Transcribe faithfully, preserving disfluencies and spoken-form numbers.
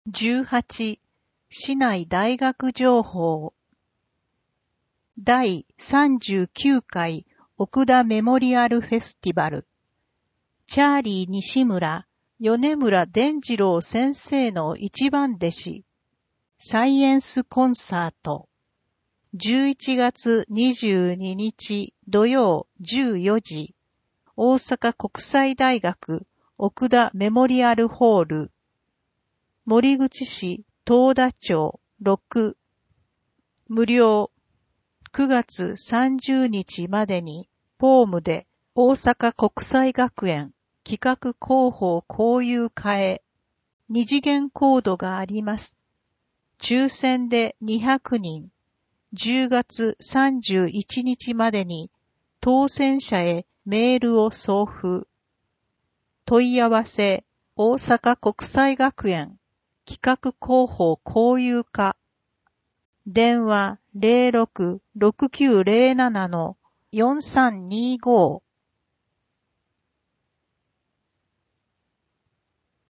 じゅうはち、市内大学情報。だいさんじゅうきゅうかい奥田メモリアルフェスティバル。チャーリー西村、米村伝次郎先生の一番弟子。サイエンスコンサート。じゅういちがつにじゅうににち土曜じゅうよじ。大阪国際大学奥田メモリアルホール。森口市東田町ろく。無料。くがつさんじゅうにちまでに、フォームで大阪国際学園企画広報交友会へ二次元コードがあります。抽選でにひゃくにん、じゅうがつさんじゅういちにちまでに当選者へメールを送付。問い合わせ、大阪国際学園企画広報交友課。電話 ゼロろく ろくきゅうゼロなな よんさんにご